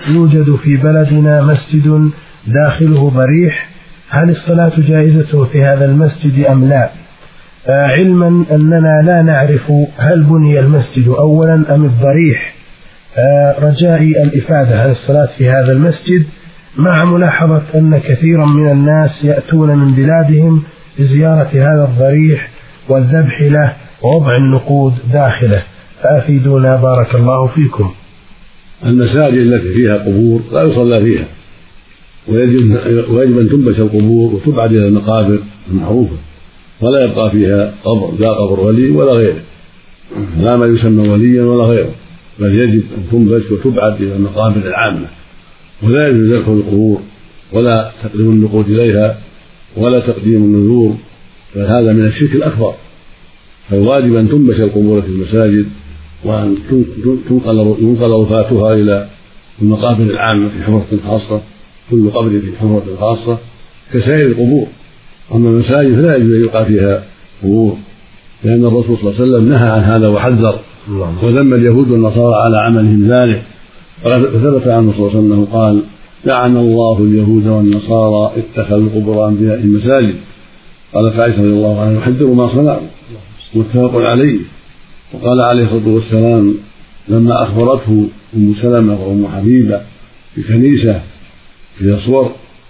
يوجد في بلدنا مسجد داخله ضريح، هل الصلاة جائزة في هذا المسجد أم لا؟ علما أننا لا نعرف هل بني المسجد أولا أم الضريح، رجائي الإفادة عن الصلاة في هذا المسجد، مع ملاحظة أن كثيرا من الناس يأتون من بلادهم لزيارة هذا الضريح والذبح له ووضع النقود داخله، فأفيدونا بارك الله فيكم. المساجد التي فيها قبور لا يصلى فيها، ويجب أن تنبش القبور وتبعد إلى المقابر المعروفة، ولا يبقى فيها قبر، لا قبر ولي ولا غيره، لا ما يسمى وليا ولا غيره، بل يجب أن تنبش وتبعد إلى المقابر العامة، ولا يجوز ذبح القبور ولا تقديم النقود إليها ولا تقديم النذور، فهذا من الشرك الأكبر. فالواجب أن تنبش القبور في المساجد، وأن ينقل وفاتها إلى المقابر العامة في حفرة خاصة، كل قبر في حفرة خاصة كسائر القبور. أما المساجد فلا يجوز أن يلقى فيها قبور، لأن الرسول صلى الله عليه وسلم نهى عن هذا وحذر، وذم اليهود والنصارى على عملهم ذلك، فثبت عنه صلى الله عليه وسلم أنه قال: لعن الله اليهود والنصارى اتخذوا قبور أنبيائهم مساجد. قالت عائشة رضي الله عنها: يحذر ما صنعوا، متفق عليه. وقال عليه الصلاة والسلام لما أخبرته أم سلمة وأم حبيبة بكنيسة فيها صور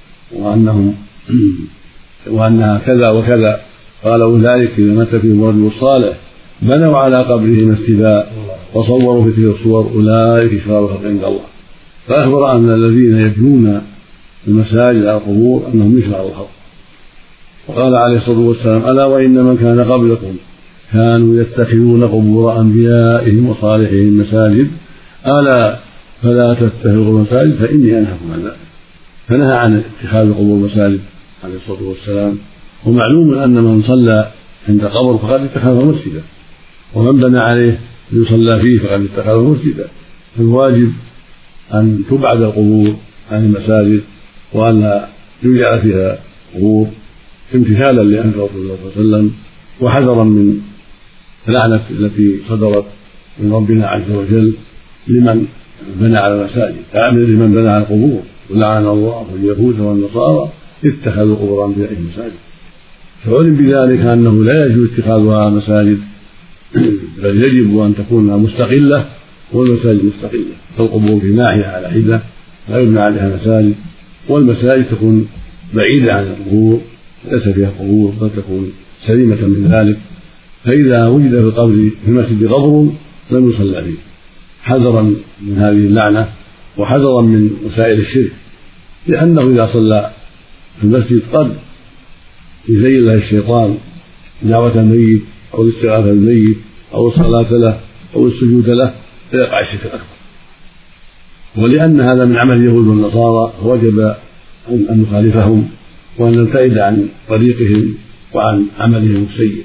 وأنها كذا وكذا، قالوا ذلك إذا مات فيهم الرجل الصالح بنوا على قبره مسجدا وصوروا في تلك الصور أولئك شرار الخلق عند الله. فأخبر أن الذين يبنون المساجد على القبور أنهم شرار الخلق. وقال عليه الصلاة والسلام: ألا وإن من كان قبلكم كانوا يتخذون قبور أنبيائهم وصالحهم مساجد، ألا فلا تتخذوا مساجد فإني أنهاكم عن ذلك. فنهى عن اتخاذ قبور مساجد عليه الصلاة والسلام. ومعلوم أن من صلى عند قبر فقد اتخذه مسجدا، ومن بنى عليه ليصلى فيه فقد اتخذه مسجدا. فالواجب أن تبعد القبور عن المساجد وأن لا يجعل فيها قبور، امتثالا لأمر رسول الله صلى الله عليه وسلم، وحذرا من اللعنة التي صدرت من ربنا عز وجل لمن بنى على المساجد، لمن بنى على القبور. ولعن الله اليهود والنصارى اتخذوا قبور أنبيائهم مساجد. فعلم بذلك أنه لا يجوز اتخاذها مساجد، بل يجب أن تكون مستقلة، والمساجد مستقلة، فالقبور في ناحية على حدة لا يبنى عليها مساجد، والمساجد تكون بعيدة عن القبور ليس فيها قبور، بل تكون سليمة من ذلك. فإذا وجد في القبر في المسجد قبر لم يصلى فيه، حذرا من هذه اللعنة وحذرا من وسائل الشرك، لأنه إذا صلى في المسجد قد يزين له الشيطان دعوة الميت أو الاستغاثة بالميت أو الصلاة له أو السجود له، فيقع الشرك الأكبر. ولأن هذا من عمل اليهود والنصارى وجب أن نخالفهم وأن نبتعد عن طريقهم وعن عملهم السيء.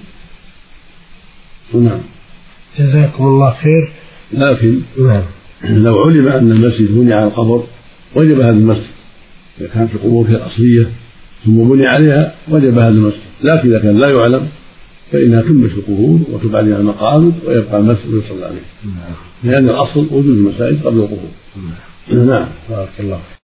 نعم. جزاكم الله خير. لكن لو علم أن المسجد بني على القبر وجب هذا المسجد، إذا كانت القبور هي الأصلية ثم بني عليها وجب هذا المسجد. لكن إذا كان لا يعلم فإنها تنبش القبور وتبعد عن المقابر ويبقى المسجد يصلى عليه، لأن الأصل وجود المساجد قبل القبور. نعم. بارك الله.